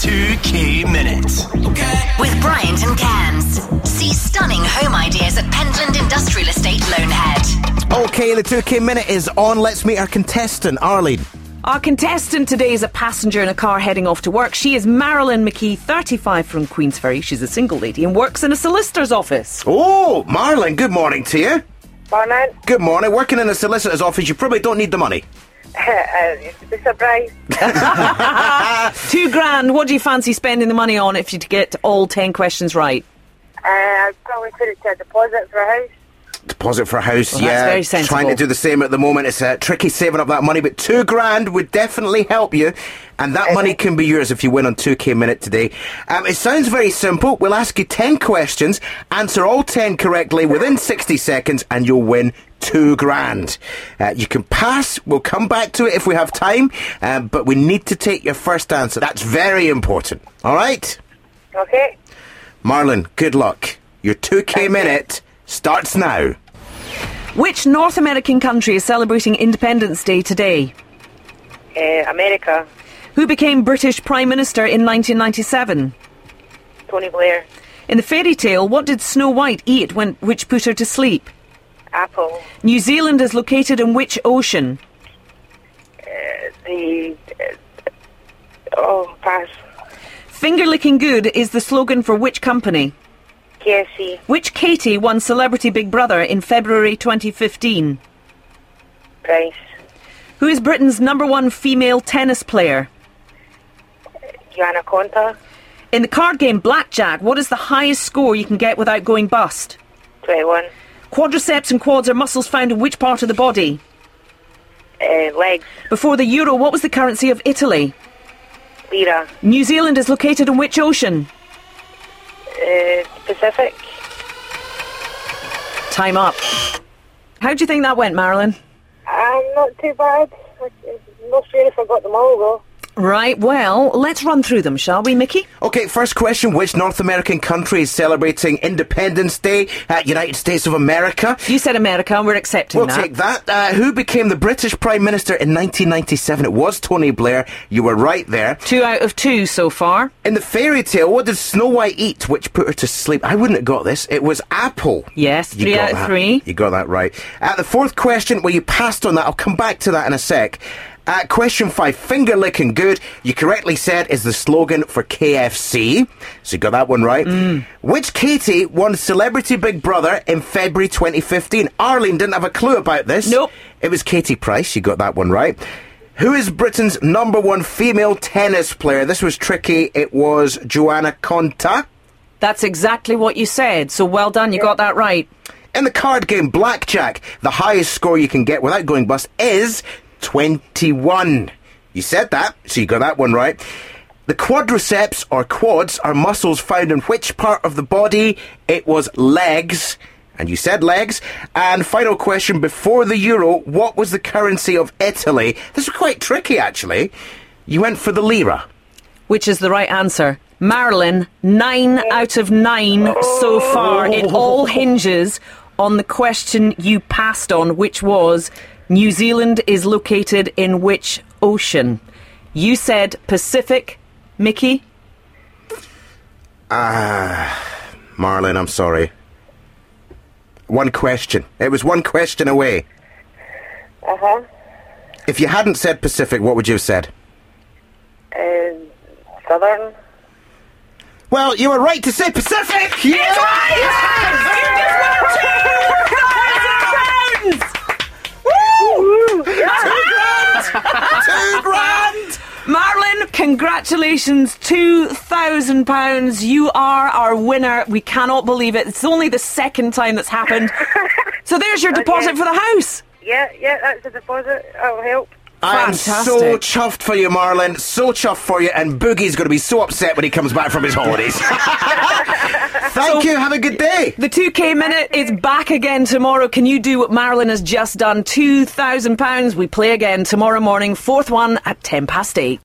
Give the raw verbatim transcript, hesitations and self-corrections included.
two K Minute. Okay. With Bryant and Cans. See stunning home ideas at Pentland Industrial Estate, Loanhead. Okay, the two K Minute is on. Let's meet our contestant, Arlene. Our contestant today is a passenger in a car heading off to work. She is Marilyn McKee, thirty-five, from Queensferry. She's a single lady and works in a solicitor's office. Oh, Marilyn, good morning to you. Morning. Good morning. Working in a solicitor's office, you probably don't need the money. uh, be surprised. Two grand. What do you fancy spending the money on if you get all ten questions right? Uh, I'd probably put it to a deposit for a house. Deposit for a house, Well, yeah. that's very sensible. Trying to do the same at the moment. It's uh, tricky saving up that money, but two grand would definitely help you. And that money can be yours if you win on two K Minute today. Um, it sounds very simple. We'll ask you ten questions, answer all ten correctly within sixty seconds, and you'll win two grand. Uh, you can pass. We'll come back to it if we have time, uh, but we need to take your first answer. That's very important. All right? Okay. Marlon, good luck. Your two K Minute starts now. Which North American country is celebrating Independence Day today? Uh, America. Who became British Prime Minister in nineteen ninety-seven? Tony Blair. In the fairy tale, what did Snow White eat when, which put her to sleep? Apple. New Zealand is located in which ocean? Uh, the... Uh, oh, pass. Finger licking good is the slogan for which company? K F C. Which Katie won Celebrity Big Brother in February twenty fifteen? Price. Who is Britain's number one female tennis player? Joanna Konta. In the card game Blackjack, what is the highest score you can get without going bust? twenty-one. Quadriceps and quads are muscles found in which part of the body? Uh, legs. Before the euro, what was the currency of Italy? Lira. New Zealand is located in which ocean? Uh, Pacific. Time up. How do you think that went, Marilyn? Um, not too bad. I'm not sure if I got them all, though. Right, well, let's run through them, shall we, Mickey? Okay, first question. Which North American country is celebrating Independence Day? Uh, United States of America. You said America, and we're accepting We'll that. take that. Uh, who became the British Prime Minister in nineteen ninety-seven? It was Tony Blair. You were right there. Two out of two so far. In the fairy tale, what did Snow White eat which put her to sleep? I wouldn't have got this. It was apple. Yes, You three got out of that. three. You got that right. Uh, the fourth question, well, you passed on that. I'll come back to that in a sec. Uh, question five, finger licking good, you correctly said, is the slogan for K F C. So you got that one right. Mm. Which Katie won Celebrity Big Brother in February twenty fifteen? Arlene didn't have a clue about this. Nope. It was Katie Price. You got that one right. Who is Britain's number one female tennis player? This was tricky. It was Joanna Konta. That's exactly what you said, so well done, you got that right. In the card game Blackjack, the highest score you can get without going bust is twenty-one. You said that, so you got that one right. The quadriceps, or quads, are muscles found in which part of the body? It was legs. And you said legs. And final question, before the euro, what was the currency of Italy? This was quite tricky, actually. You went for the lira. Which is the right answer. Marilyn, nine out of nine so far. It all hinges on the question you passed on, which was New Zealand is located in which ocean? You said Pacific. Mickey? Ah, Marlon, I'm sorry. One question. It was one question away. Uh-huh. If you hadn't said Pacific, what would you have said? Uh, Southern. Well, you were right to say Pacific! It's right! Yes! You just won two thousand pounds! Woo! Two grand! Two grand! Marilyn, congratulations, two thousand pounds. You are our winner. We cannot believe it. It's only the second time that's happened. So there's your deposit Okay. for the house. Yeah, yeah, that's a deposit. That'll help. I am so Fantastic. chuffed for you, Marlon. So chuffed for you. And Boogie's going to be so upset when he comes back from his holidays. Thank So- you. Have a good day. The two K Minute is back again tomorrow. Can you do what Marilyn has just done? two thousand pounds. We play again tomorrow morning, fourth one at ten past eight.